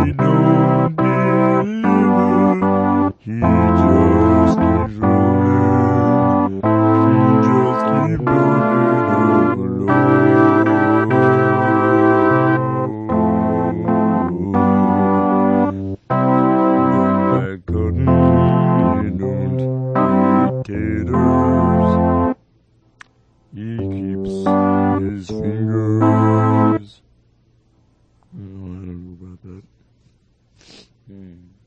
don't deliver. He just keeps rolling. He just keeps knocking alone. Don't like cotton, he don't eat taters. He keeps his fingers. I don't know about that.